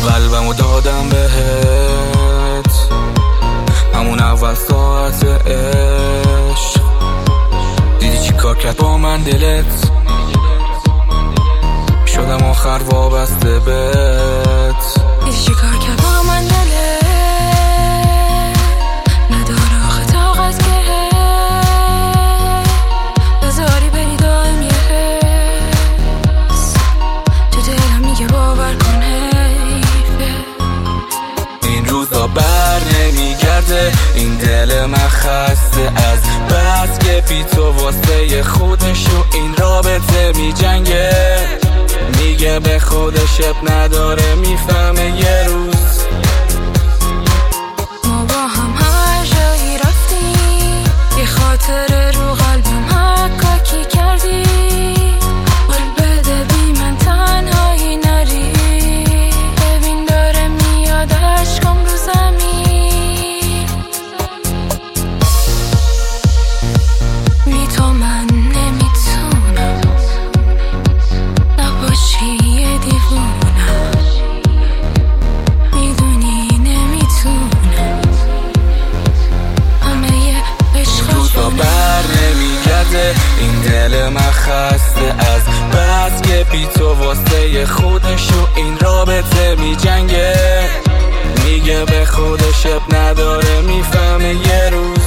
قلبمو دادم بهت همون اول ساعت عشق. دیدی چی کار کرد با من دلت؟ شدم آخر وابسته بهت. دیدی چی کار کرد با من دلت؟ نداره آخه طاقت که بذاری بری دائم یه حس تو دلم میگه باور کن حیفه. این روزا بر نمیگرده این دل من خسته از بس که بی تو واسه خودشو این رابطه میجنگه. میگه به خودش اب نداره میفهمه یه روز ما با هم هر جایی رفتیم یه خاطره رو قلبم حکاکی کردی. قول بده بی من تنهایی نری ببین داره میاد عشقم رو زمین. بی تو من نمیتونم نباشی یه دیوونم میدونی نمیتونم همه یه عشق روزا بر نمیگرده این دل من خسته از بس که بی تو واسه خودشو این رابطه میجنگه. میگه به خودش اب نداره میفهمه یه روز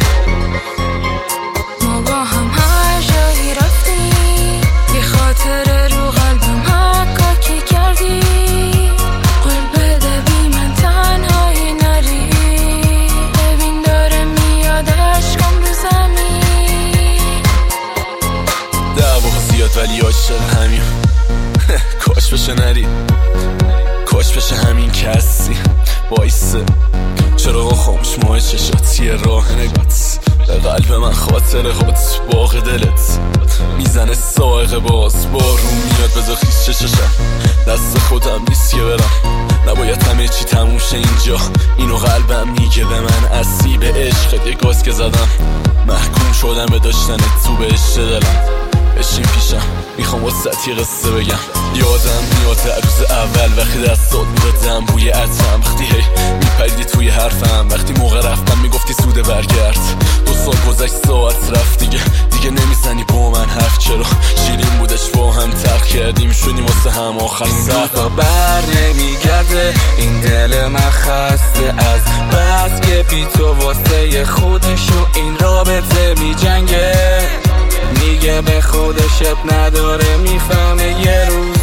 ما با هم هر جایی رفتیم یه خاطره رو قلبم حکاکی کردی. قول بده بی من تنهایی نری ببین داره میاد عشقم رو زمین. دعوا زیاد ولی عاشق همین کاش بشه نری کاش بشه همین کسی وایسه چراغ خاموش ماه چشات یه راه نگات به قلب من خاطره هات باغ دلت میزنه سائقه باز بارون میاد بذار خیس چششم دست خودم نیست که برم نباید همه چی تموم شه اینجا. اینو قلبم میگه به من اسیب عشقت یه گاز که زدم محکوم شدم به داشتن تو به عشق دلم. بشین پیشم میخوام واسه یه قصه بگم. یادم میاد روز اول وقتی دستات میدادم بوی عطرم وقتی هی میپریدی توی حرفم وقتی موقع رفتم میگفتی سوده برگرد. 2 سال گذشت ساعت رفت دیگه نمیزنی با من حرف چرا شیرین بودش با هم تلخ کردیم شدیم واسه هم آخر سفر بر نمیگرده این دل من خسته از بس که بی تو واسه خودشو این رابطه میجنگه. میگه به خودش اب نداره میفهمه یه روز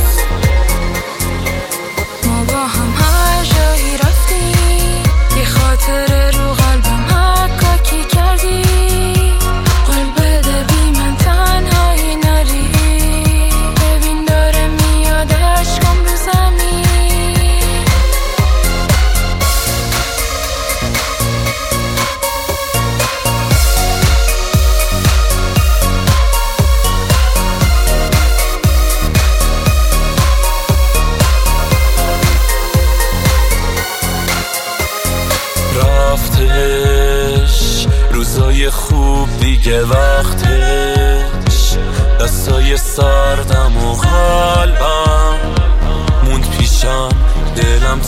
ما با هم هر جایی رفتیم یه خاطره رو قلبم حکاکی کردی. قول بده بی من تنهایی نری ببین داره میاد عشقم رو زمین. رفتش روزای خوب دیگه وقتش دستای سردم و قلبم موند پیشم دلم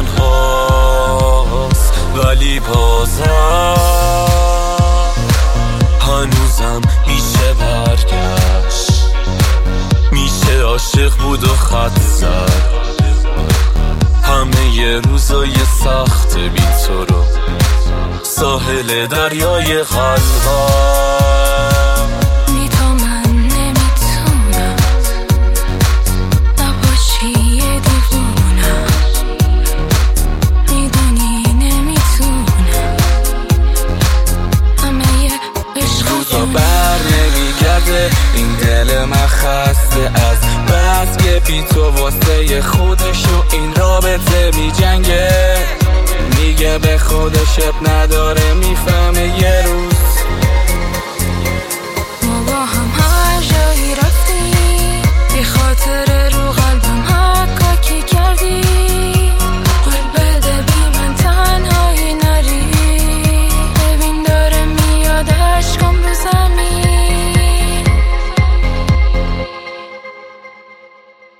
تنهاست ولی بازم هنوزم میشه برگشت میشه عاشق بود و خط زد همه ی روزای سخت بی تو رو ساحل دریای قلبم. بی تو من نمیتونم نباشی یه دیوونم میدونی نمیتونم همه یه عشق روزا بر نمیگرده این دل من خسته از بس که بی تو واسه خودشو این رابطه میجنگه. میگه به خودش اب نداره میفهمه یه روز